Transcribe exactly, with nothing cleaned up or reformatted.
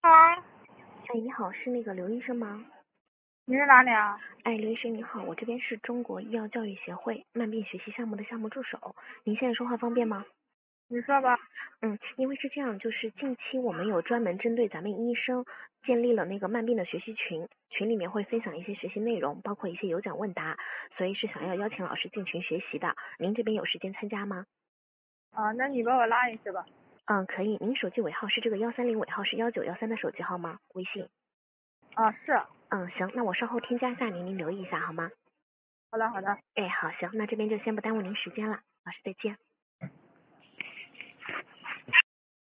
哎，你好，是那个刘医生吗？ 你是哪里啊？ 哎，刘医生你好，我这边是中国医药教育协会慢病学习项目的项目助手，您现在说话方便吗？ 你说吧。 嗯，因为是这样，就是近期我们有专门针对咱们医生建立了那个慢病的学习群，群里面会分享一些学习内容，包括一些有奖问答，所以是想要邀请老师进群学习的。您这边有时间参加吗？ 啊，那你把我拉进去吧。 嗯，可以。您手机尾号是这个幺三零尾号是幺九幺三的手机号吗？微信？ 啊，是。 嗯，行，那我稍后添加一下您，您留意一下好吗？ 好的，好的。 哎，好，行，那这边就先不耽误您时间了，老师再见。